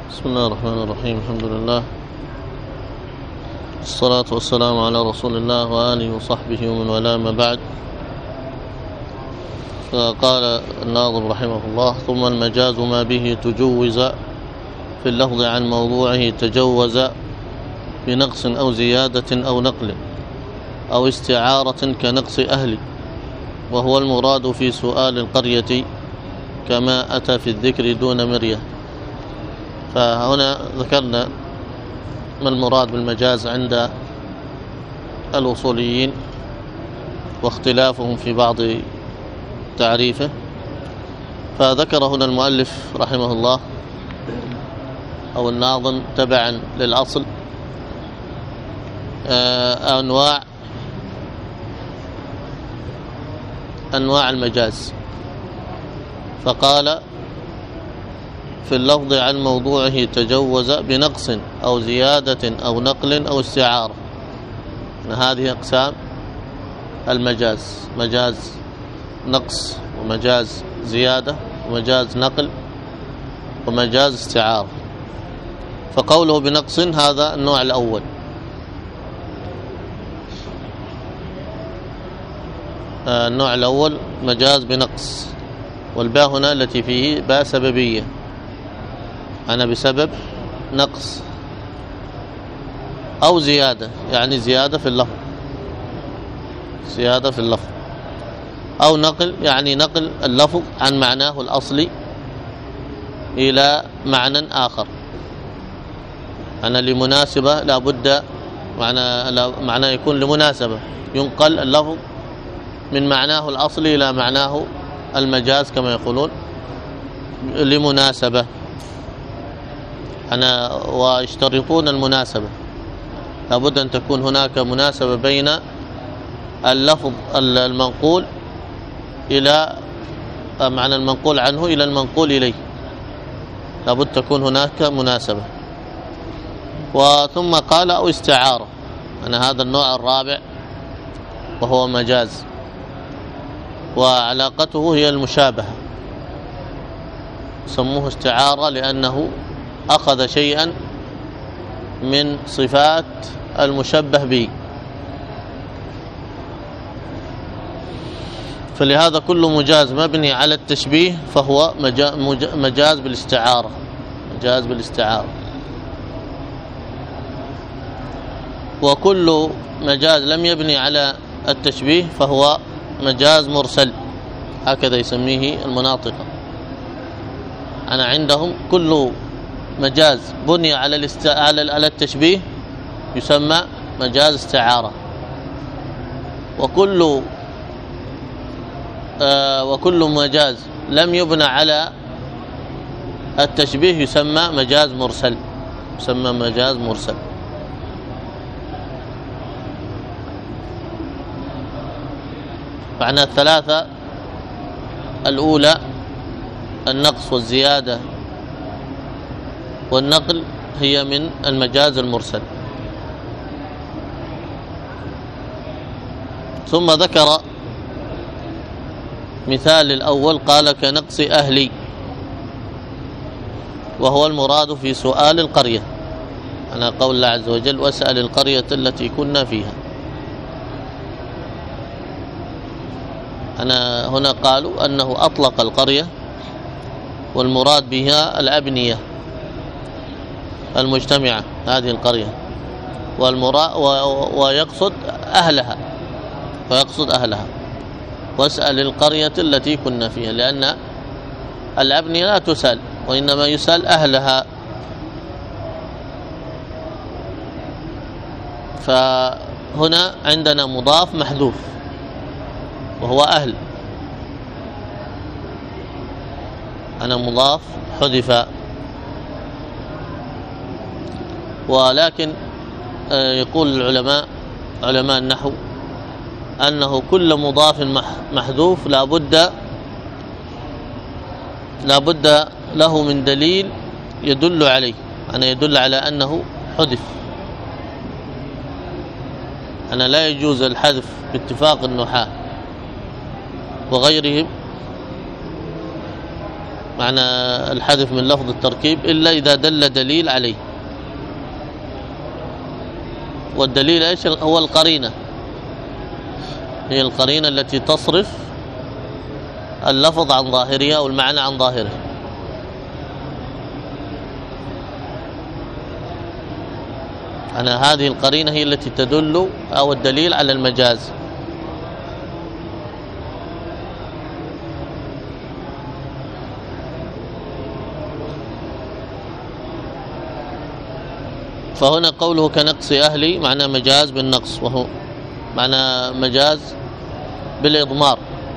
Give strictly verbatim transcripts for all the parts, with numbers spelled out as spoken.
بسم الله الرحمن الرحيم. الحمد لله، الصلاة والسلام على رسول الله وآله وصحبه ومن والاه، ما بعد. فقال الناظم رحمه الله: ثم المجاز ما به تجوز في اللفظ عن موضوعه تجوز بنقص أو زيادة أو نقل أو استعارة كنقص أهل، وهو المراد في سؤال القرية كما أتى في الذكر دون مرية. فهنا ذكرنا ما المراد بالمجاز عند الأصوليين واختلافهم في بعض تعريفه. فذكر هنا المؤلف رحمه الله أو الناظم تبعا للأصل أنواع أنواع المجاز، فقال: في اللفظ عن موضوعه تجوز بنقص أو زيادة أو نقل أو استعارة. هذه أقسام المجاز: مجاز نقص، ومجاز زيادة، ومجاز نقل، ومجاز استعارة. فقوله بنقص هذا النوع الأول. النوع الأول مجاز بنقص، والباء هنا التي فيه باء سببية، أنا بسبب نقص، أو زيادة يعني زيادة في اللفظ، زيادة في اللفظ، أو نقل يعني نقل اللفظ عن معناه الأصلي إلى معنى آخر. أنا لمناسبة لابد معنى معنى يكون لمناسبة، ينقل اللفظ من معناه الأصلي إلى معناه المجاز كما يقولون لمناسبة. أنا ويشترطون المناسبة، لابد أن تكون هناك مناسبة بين اللفظ المنقول إلى معنى المنقول عنه إلى المنقول إليه، لابد تكون هناك مناسبة. وثم قال: أو استعارة. أنا هذا النوع الرابع وهو مجاز، وعلاقته هي المشابهة، سموه استعارة لأنه أخذ شيئا من صفات المشبه به. فلهذا كل مجاز مبني على التشبيه فهو مجاز بالاستعارة، مجاز بالاستعارة. وكل مجاز لم يبني على التشبيه فهو مجاز مرسل، هكذا يسميه المناطقة. أنا عندهم كل مجاز بني على الاست... على التشبيه يسمى مجاز استعارة، وكل آه وكل مجاز لم يبنى على التشبيه يسمى مجاز مرسل، يسمى مجاز مرسل. معنى الثلاثة الأولى النقص والزيادة والنقل هي من المجاز المرسل. ثم ذكر مثال الأول، قال: كنقص أهلي، وهو المراد في سؤال القرية. أنا قول الله عز وجل: واسأل القرية التي كنا فيها. أنا هنا قالوا أنه أطلق القرية والمراد بها الأبنية المجتمعة هذه القرية، والمراد ويقصد أهلها، ويقصد أهلها. واسأل القرية التي كنا فيها، لأن الأبنية لا تسأل، وإنما يسأل أهلها. فهنا عندنا مضاف محذوف وهو أهل، أنا مضاف حذف. ولكن يقول العلماء علماء النحو أنه كل مضاف محذوف لا بد لا بد له من دليل يدل عليه، أنا يدل على أنه حذف. أنا لا يجوز الحذف باتفاق النحاة وغيرهم معنى الحذف من لفظ التركيب إلا إذا دل دليل عليه، والدليل إيش؟ هو القرينة، هي القرينة التي تصرف اللفظ عن ظاهره أو المعنى عن ظاهره. أنا هذه القرينة هي التي تدل أو الدليل على المجاز. فهنا قوله كنقص أهلي معنى مجاز بالنقص، وهو معنى مجاز بالإضمار.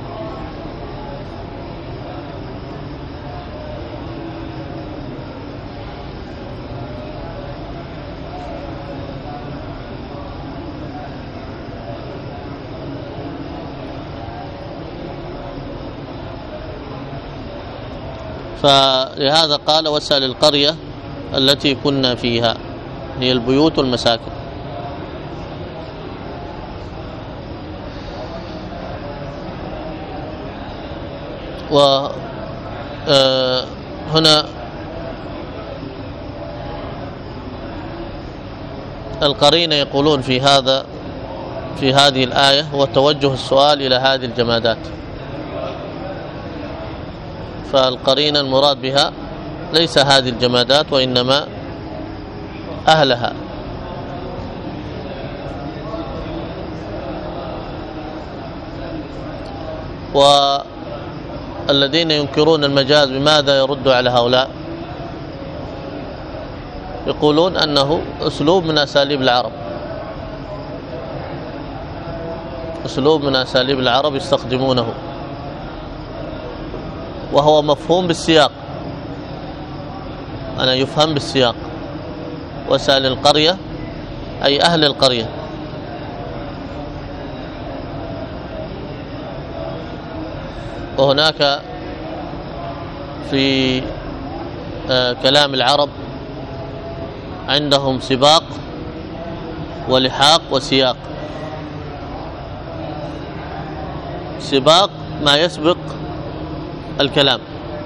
فلهذا قال واسأل القرية التي كنا فيها، هي البيوت والمساكن. وهنا القرينة يقولون في هذا في هذه الآية هو توجه السؤال إلى هذه الجمادات، فالقرينة المراد بها ليس هذه الجمادات وإنما أهلها. والذين ينكرون المجاز بماذا يرد على هؤلاء؟ يقولون أنه أسلوب من أساليب العرب، أسلوب من أساليب العرب يستخدمونه، وهو مفهوم بالسياق، أنا يفهم بالسياق. وسأل القرية أي أهل القرية. وهناك في كلام العرب عندهم سباق ولحاق وسياق. سباق ما يسبق الكلام،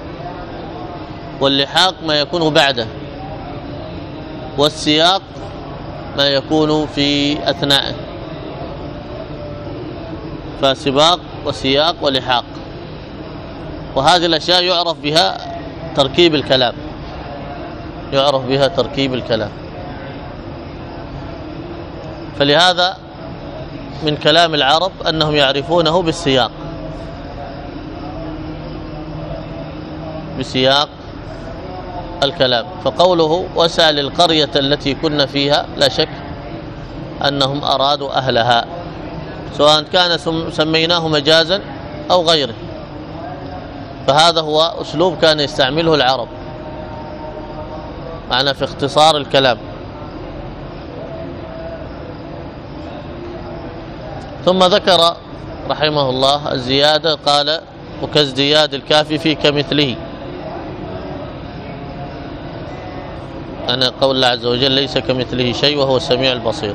واللحاق ما يكون بعده، والسياق ما يكون في أثنائه. فسباق وسياق ولحاق، وهذه الأشياء يعرف بها تركيب الكلام، يعرف بها تركيب الكلام. فلهذا من كلام العرب أنهم يعرفونه بالسياق، بسياق الكلام. فقوله واسأل القرية التي كنا فيها، لا شك أنهم أرادوا أهلها، سواء كان سميناه مجازا أو غيره، فهذا هو أسلوب كان يستعمله العرب معنى في اختصار الكلام. ثم ذكر رحمه الله الزيادة، قال وكازدياد الكاف في كمثله، أنا قول الله عز وجل ليس كمثله شيء وهو السميع البصير.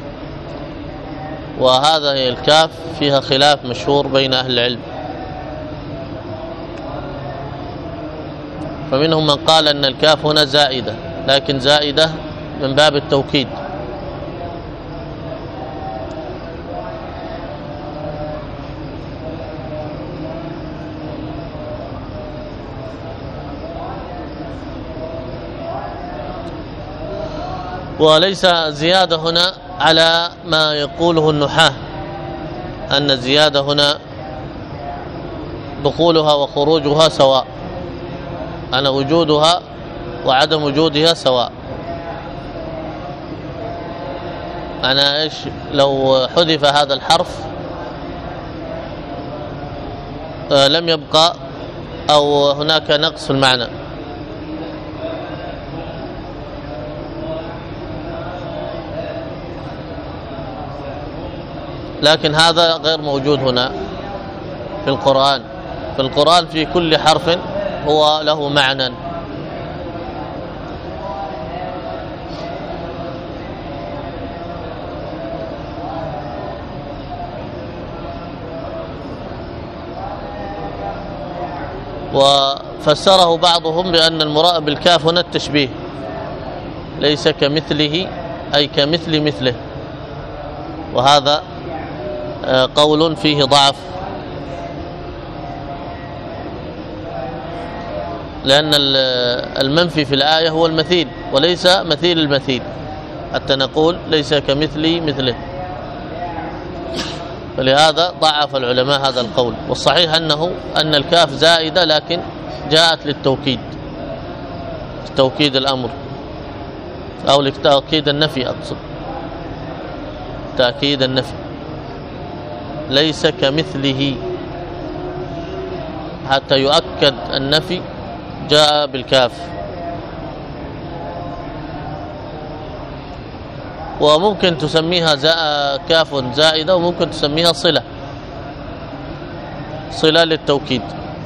وهذا هي الكاف فيها خلاف مشهور بين أهل العلم، فمنهم من قال أن الكاف هنا زائدة، لكن زائدة من باب التوكيد، وليس زيادة هنا على ما يقوله النحاة، أن الزيادة هنا دخولها وخروجها سواء، أن وجودها وعدم وجودها سواء. أنا إيش لو حذف هذا الحرف آه لم يبقى أو هناك نقص في المعنى، لكن هذا غير موجود هنا في القرآن. في القرآن في كل حرف هو له معنى، فسره بعضهم بأن المراد بالكاف هنا التشبيه، ليس كمثله أي كمثل مثله، وهذا قول فيه ضعف، لأن المنفي في الآية هو المثيل وليس مثيل المثيل، حتى نقول ليس كمثلي مثله، فلهذا ضعف العلماء هذا القول. والصحيح أنه أن الكاف زائدة لكن جاءت للتوكيد، توكيد الأمر أو لتأكيد النفي، أقصد تأكيد النفي، ليس كمثله، حتى يؤكد النفي جاء بالكاف. وممكن تسميها كاف زائدة وممكن تسميها صلة، صلة للتوكيد.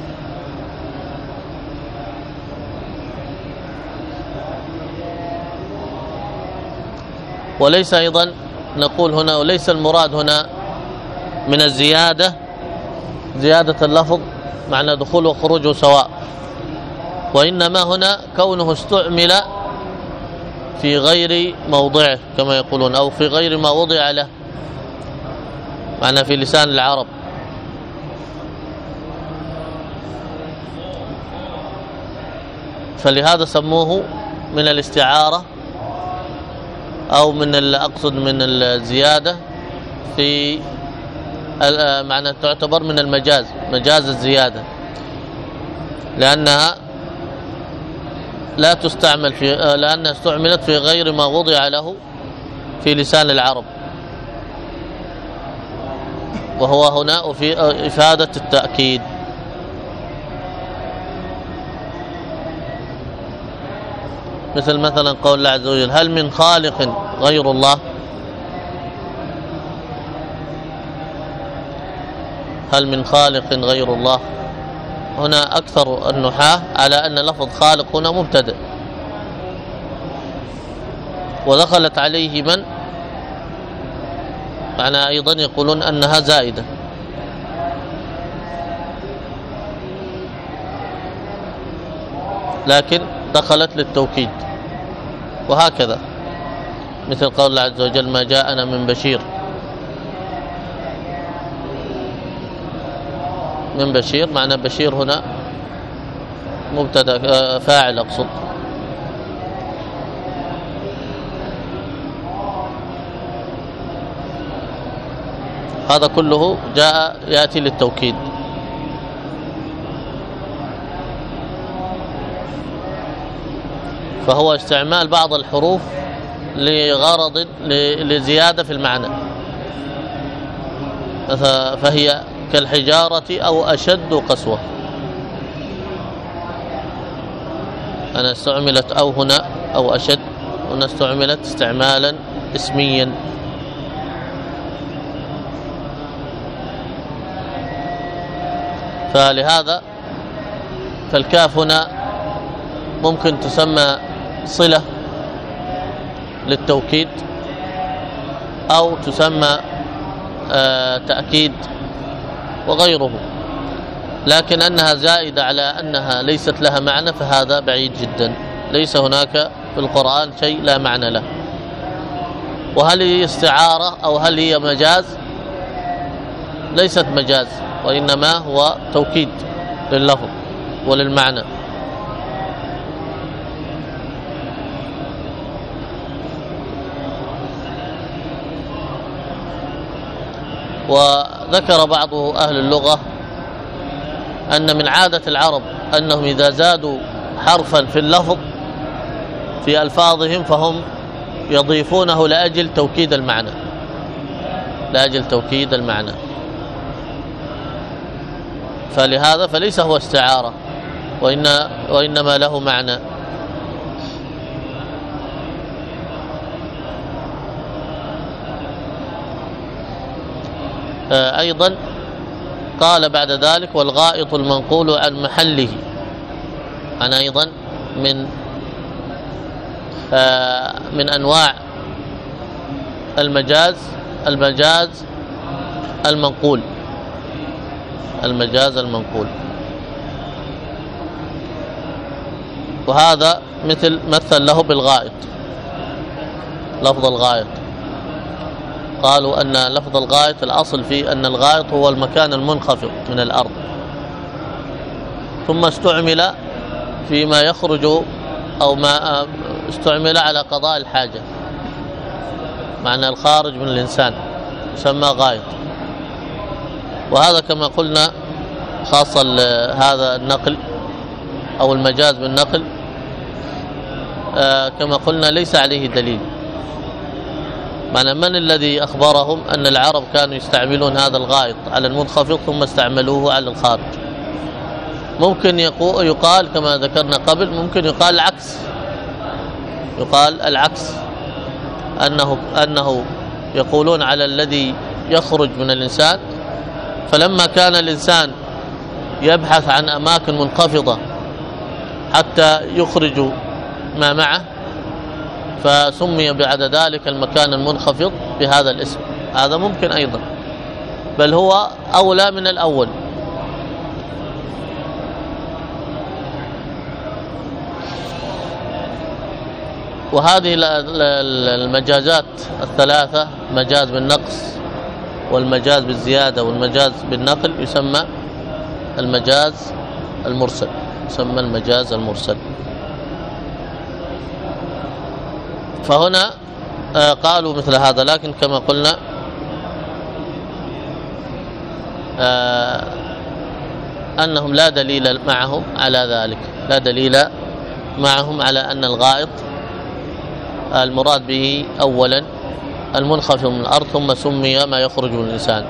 وليس أيضا نقول هنا، وليس المراد هنا من الزيادة زيادة اللفظ معنى دخول وخروجه سواء، وإنما هنا كونه استعمل في غير موضعه كما يقولون، أو في غير ما وضع له، معنى في لسان العرب. فلهذا سموه من الاستعارة أو من أقصد من الزيادة في معنى تعتبر من المجاز، مجاز الزيادة، لأنها لا تستعمل في لأنها استعملت في غير ما وضع له في لسان العرب، وهو هنا في إفادة التأكيد. مثل مثلا قول الله عز وجل: هل من خالق غير الله؟ هل من خالق غير الله؟ هنا أكثر النحاة على أن لفظ خالق هنا مبتدأ، ودخلت عليه من معنى أيضا يقولون أنها زائدة، لكن دخلت للتوكيد. وهكذا مثل قول الله عز وجل: ما جاءنا من بشير. من بشير معنى بشير هنا مبتدا فاعل أقصد، هذا كله جاء يأتي للتوكيد. فهو استعمال بعض الحروف لغرض لزيادة في المعنى، فهي كالحجارة أو أشد قسوة. أنا استعملت أو هنا أو أشد، هنا استعملت استعمالا اسميا. فلهذا فالكاف هنا ممكن تسمى صلة للتوكيد، أو تسمى آه تأكيد وغيره، لكن أنها زائدة على أنها ليست لها معنى فهذا بعيد جدا. ليس هناك في القرآن شيء لا معنى له. وهل هي استعارة أو هل هي مجاز؟ ليست مجاز، وإنما هو توكيد لللفظ وللمعنى. وذكر بعض أهل اللغة أن من عادة العرب أنهم إذا زادوا حرفا في اللفظ في ألفاظهم فهم يضيفونه لأجل توكيد المعنى، لأجل توكيد المعنى. فلهذا فليس هو استعارة، وإن وإنما له معنى. أيضا قال بعد ذلك: والغائط المنقول عن محله، أنا أيضا من من أنواع المجاز المجاز المنقول، المجاز المنقول. وهذا مثل مثل له بالغائط، لفظ الغائط. قالوا أن لفظ الغائط الأصل فيه أن الغائط هو المكان المنخفض من الأرض، ثم استعمل فيما يخرج أو ما استعمل على قضاء الحاجة، معنى الخارج من الإنسان يسمى غائط. وهذا كما قلنا خاصة هذا النقل أو المجاز بالنقل كما قلنا ليس عليه دليل. معنى من الذي أخبرهم أن العرب كانوا يستعملون هذا الغائط على المنخفض ثم استعملوه على الخارج؟ ممكن يقال كما ذكرنا قبل، ممكن يقال العكس، يقال العكس أنه, أنه يقولون على الذي يخرج من الإنسان، فلما كان الإنسان يبحث عن أماكن منخفضة حتى يخرج ما معه فسمي بعد ذلك المكان المنخفض بهذا الاسم. هذا ممكن أيضا، بل هو أولى من الأول. وهذه المجازات الثلاثة، مجاز بالنقص والمجاز بالزيادة والمجاز بالنقل، يسمى المجاز المرسل، يسمى المجاز المرسل. فهنا قالوا مثل هذا، لكن كما قلنا أنهم لا دليل معهم على ذلك، لا دليل معهم على أن الغائط المراد به أولا المنخفض من الأرض ثم سمي ما يخرج من الإنسان.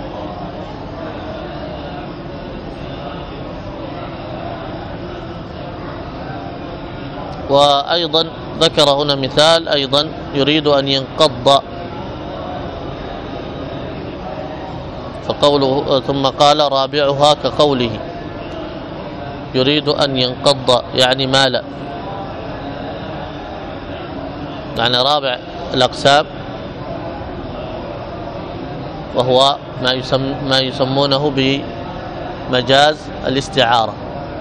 وأيضا ذكر هنا مثال أيضا، يريد أن ينقض، فقوله ثم قال رابعها كقوله يريد أن ينقض يعني مال، يعني رابع الأقسام، وهو ما يسم ما يسمونه بمجاز الاستعارة،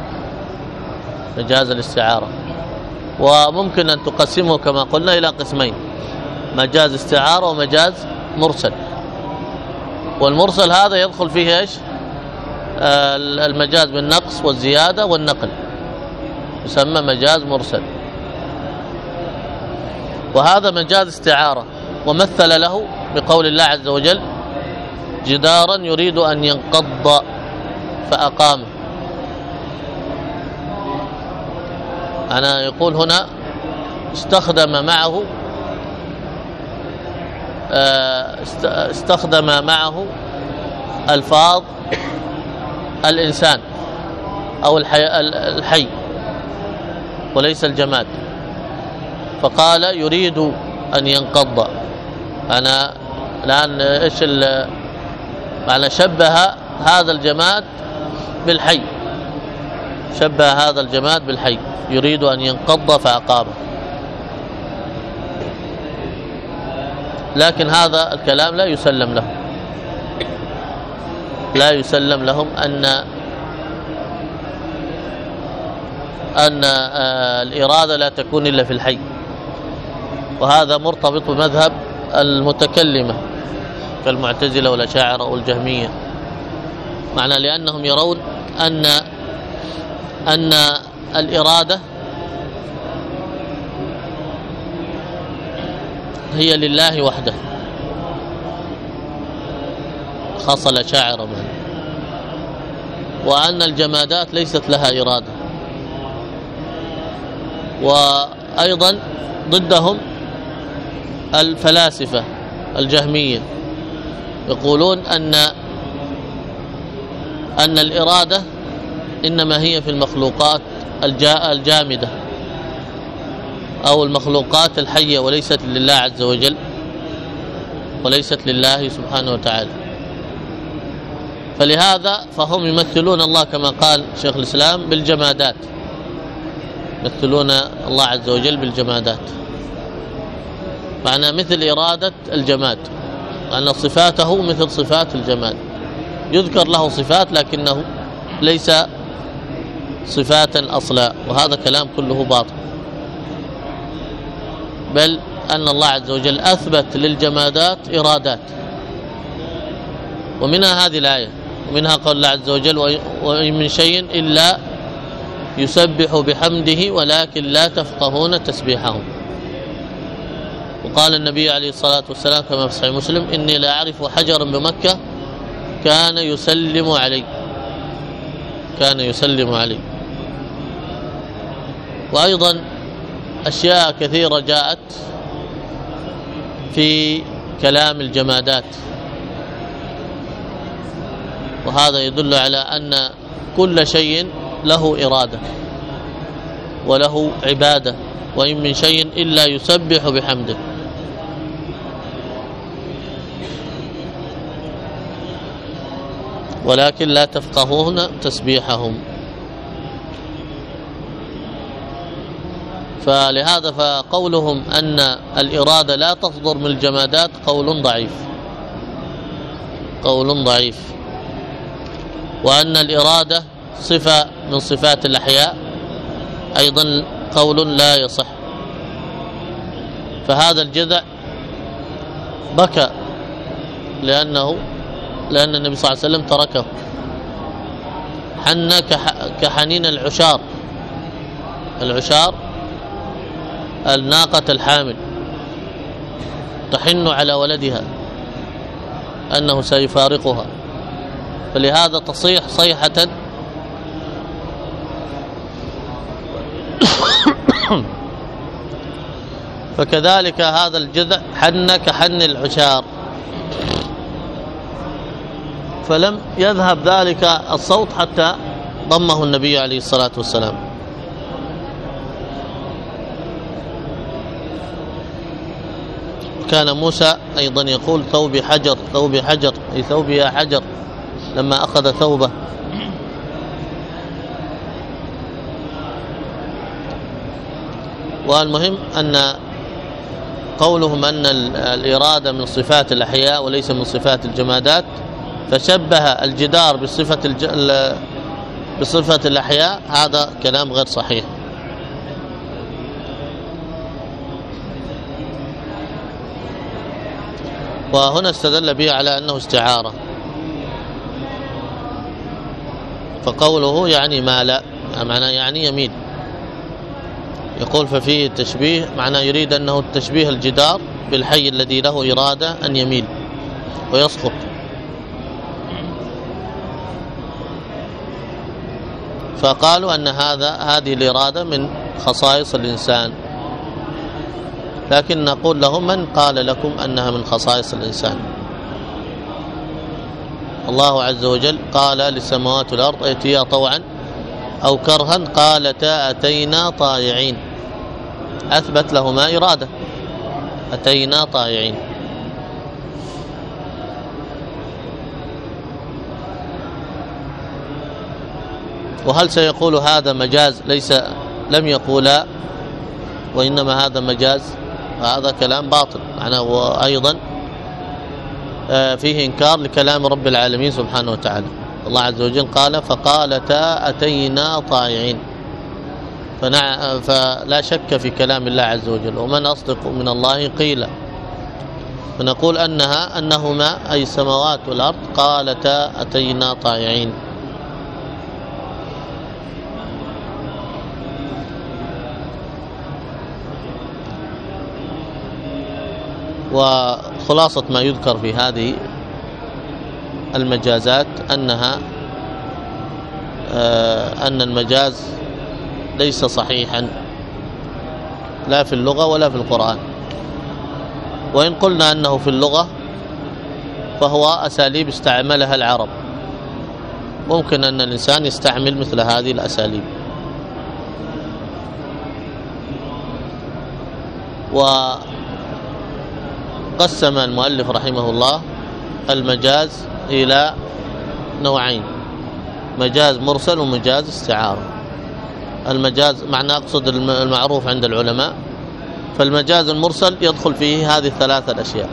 مجاز الاستعارة. وممكن أن تقسمه كما قلنا إلى قسمين، مجاز استعارة ومجاز مرسل. والمرسل هذا يدخل فيه ايش؟ المجاز بالنقص والزيادة والنقل، يسمى مجاز مرسل. وهذا مجاز استعارة، ومثل له بقول الله عز وجل جدارا يريد أن ينقض فأقامه. أنا يقول هنا استخدم معه استخدم معه ألفاظ الإنسان أو الحي وليس الجماد، فقال يريد أن ينقض. أنا الآن إيش معنى؟ شبه هذا الجماد بالحي، شبه هذا الجماد بالحي، يريد أن ينقض فأقامه. لكن هذا الكلام لا يسلم له، لا يسلم لهم أن أن الإرادة لا تكون إلا في الحي. وهذا مرتبط بمذهب المتكلمة كالمعتزلة والأشاعرة والجهمية، معنى لأنهم يرون أن أن الإرادة هي لله وحده، خاصة الأشاعرة منه، وأن الجمادات ليست لها إرادة. وأيضا ضدهم الفلاسفة الجهمية، يقولون أن أن الإرادة إنما هي في المخلوقات الجامدة أو المخلوقات الحية، وليست لله عز وجل، وليست لله سبحانه وتعالى. فلهذا فهم يمثلون الله كما قال شيخ الإسلام بالجمادات، يمثلون الله عز وجل بالجمادات، معنى مثل إرادة الجماد، أن صفاته مثل صفات الجماد، يذكر له صفات لكنه ليس صفات أصلا، وهذا كلام كله باطل، بل أن الله عز وجل أثبت للجمادات إرادات، ومنها هذه الآية، ومنها قول الله عز وجل وإن من شيء إلا يسبح بحمده ولكن لا تفقهون تسبيحهم. وقال النبي عليه الصلاة والسلام كما في صحيح مسلم إني لا أعرف حجرا بمكة كان يسلم علي كان يسلم علي وأيضا أشياء كثيرة جاءت في كلام الجمادات، وهذا يدل على أن كل شيء له إرادة وله عبادة، وإن من شيء إلا يسبح بحمده. ولكن لا تفقهون تسبيحهم. فلهذا فقولهم أن الإرادة لا تصدر من الجمادات قول ضعيف قول ضعيف وأن الإرادة صفة من صفات الأحياء أيضا قول لا يصح. فهذا الجذع بكى لأنه لأن النبي صلى الله عليه وسلم تركه، حن كحنين العشار العشار الناقة الحامل تحن على ولدها أنه سيفارقها، فلهذا تصيح صيحة فكذلك هذا الجذع حن كحن العشار، فلم يذهب ذلك الصوت حتى ضمه النبي عليه الصلاة والسلام. كان موسى أيضا يقول ثوبي حجر ثوبي حجر أي ثوبي يا حجر لما أخذ ثوبه. والمهم أن قولهم أن الإرادة من صفات الأحياء وليس من صفات الجمادات، فشبه الجدار بصفة الج... بصفة الأحياء، هذا كلام غير صحيح. وهنا استدل به على أنه استعارة، فقوله يعني ما لا معناه يعني يميل، يقول ففيه التشبيه معناه يريد أنه التشبيه الجدار بالحي الذي له إرادة أن يميل ويسقط. فقالوا أن هذا هذه الإرادة من خصائص الإنسان، لكن نقول لهم من قال لكم أنها من خصائص الإنسان؟ الله عز وجل قال للسماوات والأرض ائتيا طوعا أو كرها قالتا أتينا طائعين، أثبت لهما إرادة، أتينا طائعين. وهل سيقول هذا مجاز ليس لم يقولا وإنما هذا مجاز؟ هذا كلام باطل معناه، وأيضا فيه إنكار لكلام رب العالمين سبحانه وتعالى. الله عز وجل قال فقالتا أتينا طائعين، فلا شك في كلام الله عز وجل، ومن أصدق من الله قيلا. فنقول أنها أنهما أي السماوات والأرض قالتا أتينا طائعين. وخلاصة ما يذكر في هذه المجازات أنها أن المجاز ليس صحيحا لا في اللغة ولا في القرآن. وإن قلنا أنه في اللغة فهو أساليب استعملها العرب، ممكن أن الإنسان يستعمل مثل هذه الأساليب. وقسم المؤلف رحمه الله المجاز إلى نوعين: مجاز مرسل ومجاز استعارة. المجاز معناه أقصد المعروف عند العلماء، فالمجاز المرسل يدخل فيه هذه الثلاثة الأشياء: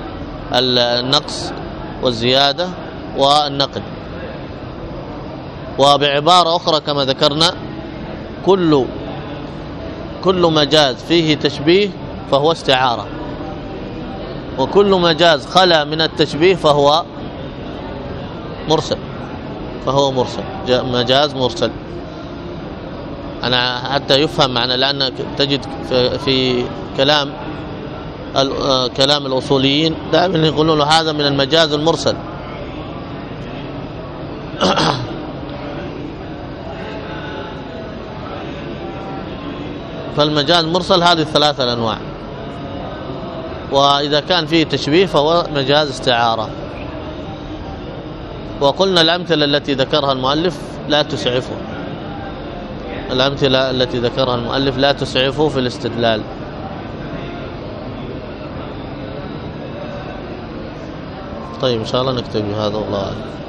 النقص والزيادة والنقل. وبعبارة أخرى كما ذكرنا كل كل مجاز فيه تشبيه فهو استعارة، وكل مجاز خلا من التشبيه فهو مرسل فهو مرسل مجاز مرسل. أنا حتى يفهم معنى، لأن تجد في كلام كلام الأصوليين دائما يقولون له هذا من المجاز المرسل. فالمجاز مرسل هذه الثلاثة الأنواع، وإذا كان فيه تشبيه فهو مجاز استعارة. وقلنا الأمثلة التي ذكرها المؤلف لا تسعفه، الأمثلة التي ذكرها المؤلف لا تسعفه في الاستدلال. طيب إن شاء الله نكتفي بهذا والله أعلم.